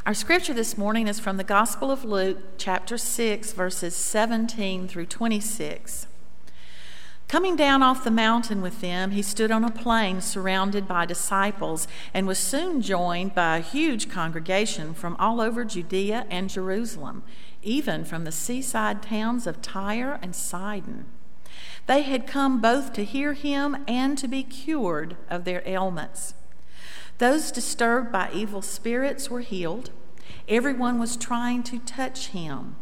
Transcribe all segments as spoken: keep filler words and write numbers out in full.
Our scripture this morning is from the Gospel of Luke, chapter six, verses seventeen through twenty-six. Coming down off the mountain with them, he stood on a plain surrounded by disciples and was soon joined by a huge congregation from all over Judea and Jerusalem, even from the seaside towns of Tyre and Sidon. They had come both to hear him and to be cured of their ailments. Those disturbed by evil spirits were healed. Everyone was trying to touch him.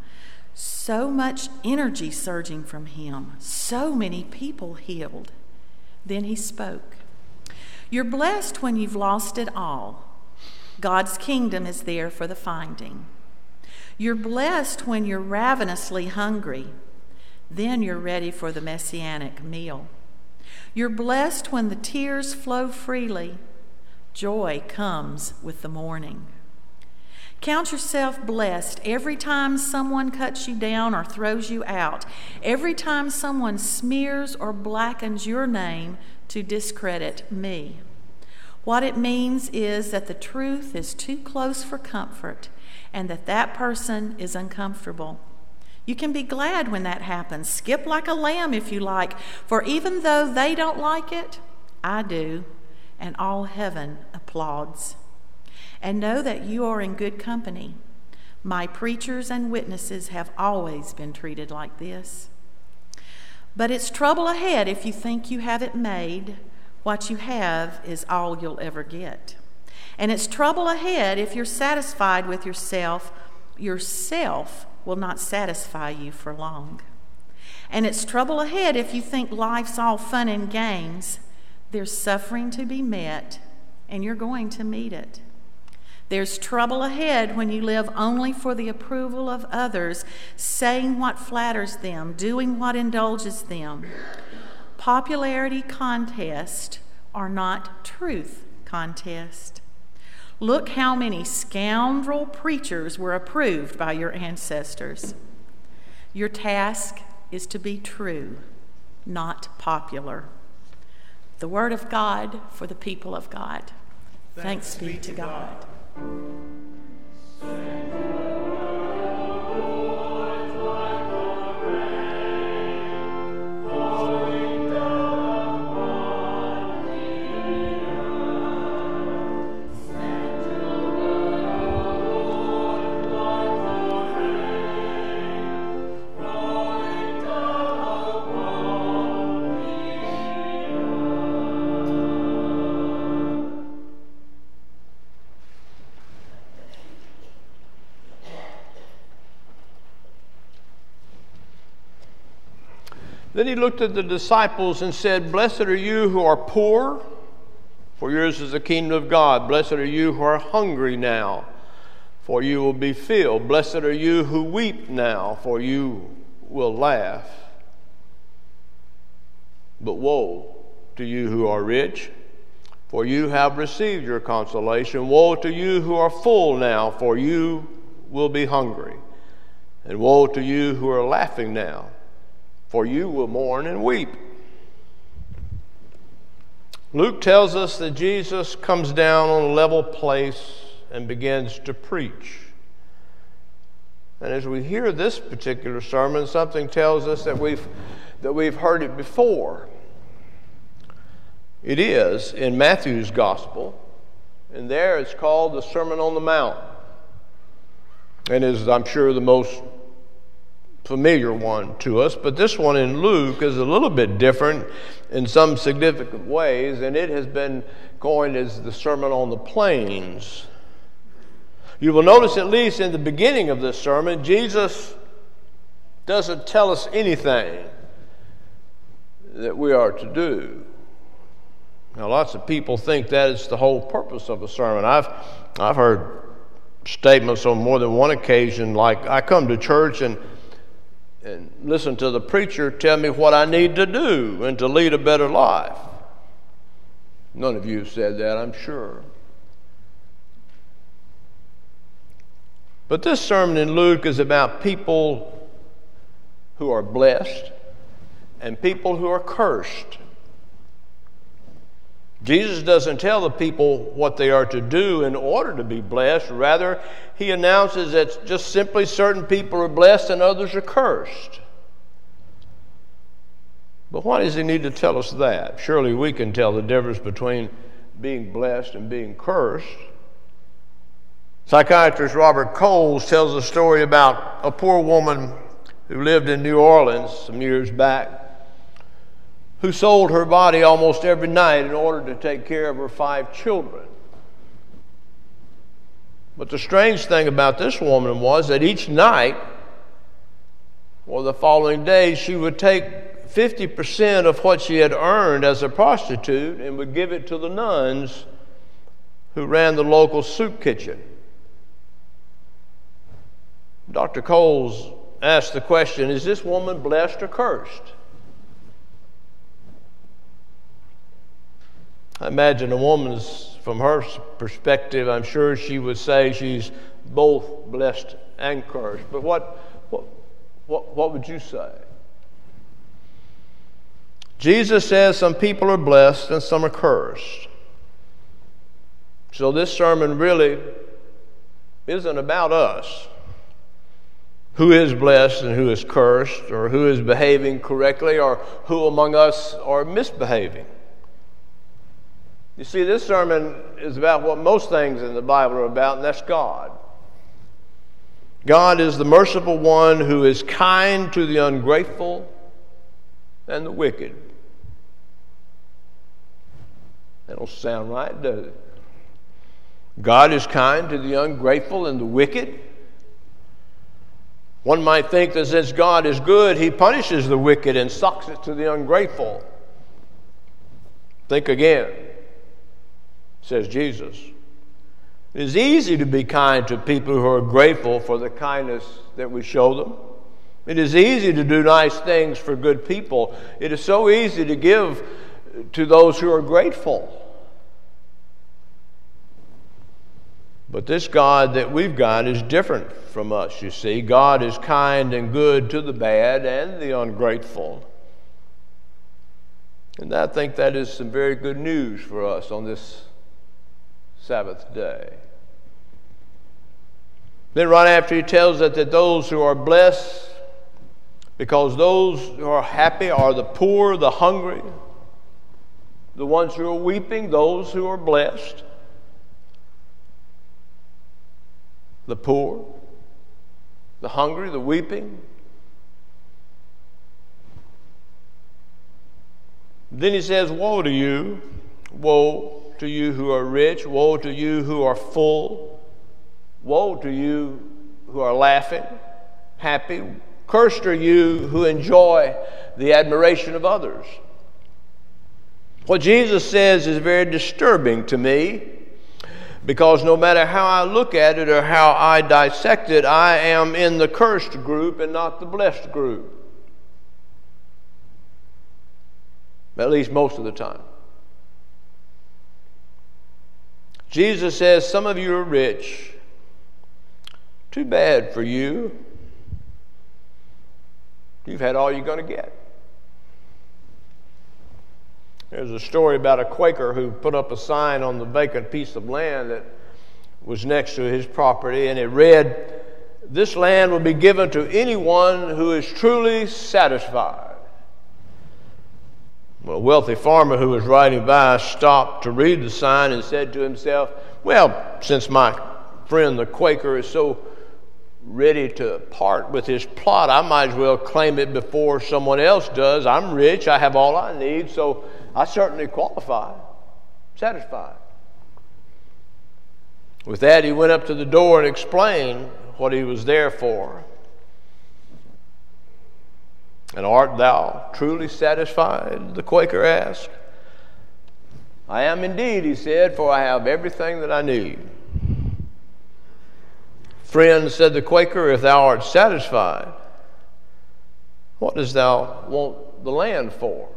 So much energy surging from him. So many people healed. Then he spoke. You're blessed when you've lost it all. God's kingdom is there for the finding. You're blessed when you're ravenously hungry. Then you're ready for the messianic meal. You're blessed when the tears flow freely. Joy comes with the morning. Count yourself blessed every time someone cuts you down or throws you out, every time someone smears or blackens your name to discredit me. What it means is that the truth is too close for comfort and that that person is uncomfortable. You can be glad when that happens. Skip like a lamb if you like, for even though they don't like it, I do, and all heaven applauds. And know that you are in good company. My preachers and witnesses have always been treated like this. But it's trouble ahead if you think you have it made. What you have is all you'll ever get. And it's trouble ahead if you're satisfied with yourself. Yourself will not satisfy you for long. And it's trouble ahead if you think life's all fun and games. There's suffering to be met, and you're going to meet it. There's trouble ahead when you live only for the approval of others, saying what flatters them, doing what indulges them. Popularity contests are not truth contests. Look how many scoundrel preachers were approved by your ancestors. Your task is to be true, not popular. The word of God for the people of God. Thanks, Thanks be to God. God. Then he looked at the disciples and said, Blessed are you who are poor, for yours is the kingdom of God. Blessed are you who are hungry now, for you will be filled. Blessed are you who weep now, for you will laugh. But woe to you who are rich, for you have received your consolation. Woe to you who are full now, for you will be hungry. And woe to you who are laughing now, for you will mourn and weep. Luke tells us that Jesus comes down on a level place and begins to preach. And as we hear this particular sermon, something tells us that we've, that we've heard it before. It is in Matthew's Gospel, and there it's called the Sermon on the Mount. And is, I'm sure, the most familiar one to us, but this one in Luke is a little bit different in some significant ways, and it has been coined as the Sermon on the Plains. You will notice, at least in the beginning of this sermon, Jesus doesn't tell us anything that we are to do. Now, lots of people think that is the whole purpose of a sermon. I've I've heard statements on more than one occasion, like, I come to church and and listen to the preacher tell me what I need to do and to lead a better life. None of you have said that, I'm sure. But this sermon in Luke is about people who are blessed and people who are cursed. Jesus doesn't tell the people what they are to do in order to be blessed. Rather, he announces that just simply certain people are blessed and others are cursed. But why does he need to tell us that? Surely we can tell the difference between being blessed and being cursed. Psychiatrist Robert Coles tells a story about a poor woman who lived in New Orleans some years back, who sold her body almost every night in order to take care of her five children. But the strange thing about this woman was that each night or the following day, she would take fifty percent of what she had earned as a prostitute and would give it to the nuns who ran the local soup kitchen. Doctor Coles asked the question, is this woman blessed or cursed? I imagine a woman's, from her perspective, I'm sure she would say she's both blessed and cursed. But what, what, what, what would you say? Jesus says some people are blessed and some are cursed. So this sermon really isn't about us. Who is blessed and who is cursed, or who is behaving correctly, or who among us are misbehaving. You see, this sermon is about what most things in the Bible are about, and that's God. God is the merciful one who is kind to the ungrateful and the wicked. That don't sound right, does it? God is kind to the ungrateful and the wicked. One might think that since God is good, he punishes the wicked and sucks it to the ungrateful. Think again, says Jesus. It is easy to be kind to people who are grateful for the kindness that we show them. It is easy to do nice things for good people. It is so easy to give to those who are grateful. But this God that we've got is different from us, you see. God is kind and good to the bad and the ungrateful. And I think that is some very good news for us on this Sabbath day. Then right after he tells us that those who are blessed, because those who are happy are the poor, the hungry, the ones who are weeping, those who are blessed. The poor, the hungry, the weeping. Then he says, woe to you, woe to you who are rich, woe to you who are full, woe to you who are laughing, happy. Cursed are you who enjoy the admiration of others. What Jesus says is very disturbing to me, because no matter how I look at it or how I dissect it, I am in the cursed group and not the blessed group. At least most of the time. Jesus says, some of you are rich. Too bad for you. You've had all you're going to get. There's a story about a Quaker who put up a sign on the vacant piece of land that was next to his property, and it read, this land will be given to anyone who is truly satisfied. Well, a wealthy farmer who was riding by stopped to read the sign and said to himself, well, since my friend the Quaker is so ready to part with his plot, I might as well claim it before someone else does. I'm rich, I have all I need, so I certainly qualify, satisfied. With that, he went up to the door and explained what he was there for. And art thou truly satisfied? The Quaker asked. I am indeed, he said, for I have everything that I need. Friend, said the Quaker, if thou art satisfied, what dost thou want the land for?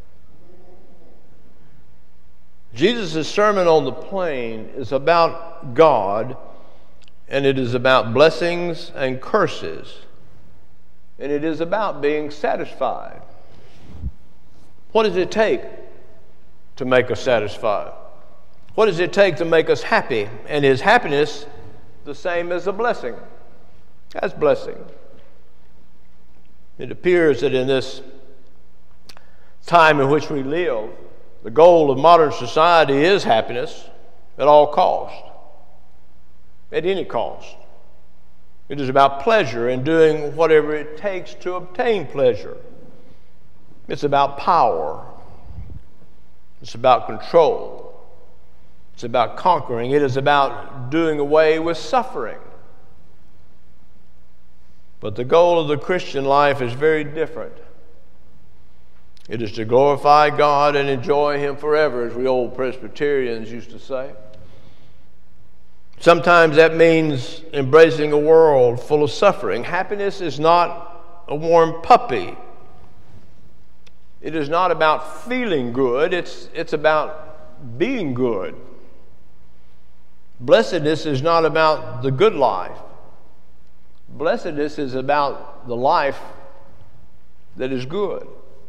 Jesus' Sermon on the Plain is about God, and it is about blessings and curses, and it is about being satisfied. What does it take to make us satisfied? What does it take to make us happy? And is happiness the same as a blessing? That's blessing. It appears that in this time in which we live, the goal of modern society is happiness at all cost, at any cost. It is about pleasure and doing whatever it takes to obtain pleasure. It's about power. It's about control. It's about conquering. It is about doing away with suffering. But the goal of the Christian life is very different. It is to glorify God and enjoy Him forever, as we old Presbyterians used to say. Sometimes that means embracing a world full of suffering. Happiness is not a warm puppy. It is not about feeling good. It's, it's about being good. Blessedness is not about the good life. Blessedness is about the life that is good.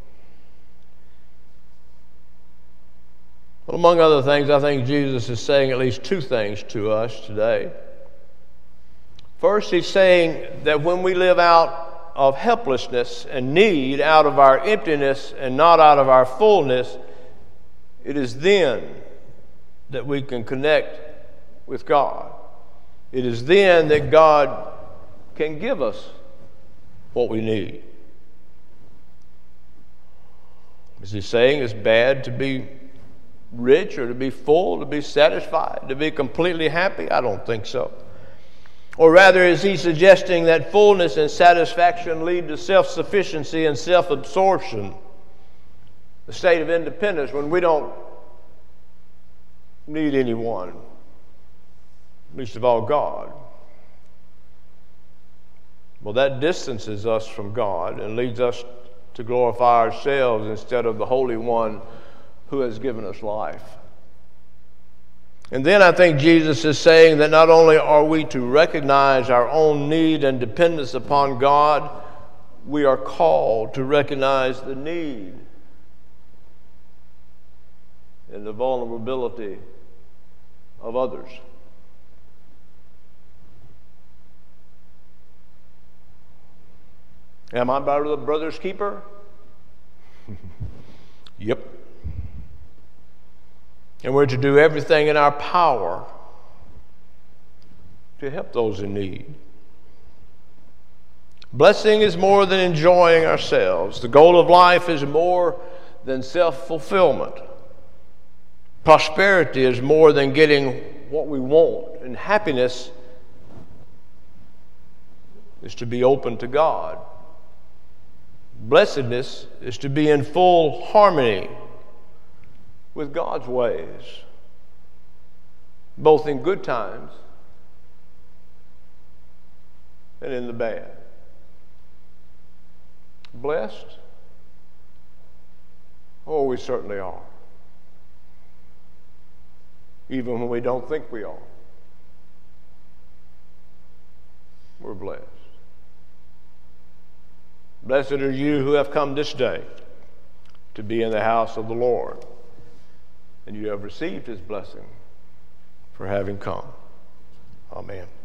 Well, among other things, I think Jesus is saying at least two things to us today. First, He's saying that when we live out of helplessness and need, out of our emptiness and not out of our fullness, it is then that we can connect with God. It is then that God can give us what we need. Is He saying it's bad to be rich or to be full, to be satisfied, to be completely happy? I don't think so. Or rather, is He suggesting that fullness and satisfaction lead to self-sufficiency and self-absorption, the state of independence when we don't need anyone, least of all God? Well, that distances us from God and leads us to glorify ourselves instead of the Holy One who has given us life. And then I think Jesus is saying that not only are we to recognize our own need and dependence upon God, we are called to recognize the need and the vulnerability of others. Am I my brother's keeper? Yep. And we're to do everything in our power to help those in need. Blessing is more than enjoying ourselves. The goal of life is more than self-fulfillment. Prosperity is more than getting what we want. And happiness is to be open to God. Blessedness is to be in full harmony with God's ways, both in good times and in the bad. Blessed? Oh, we certainly are. Even when we don't think we are. We're blessed. Blessed are you who have come this day to be in the house of the Lord, and you have received His blessing for having come. Amen.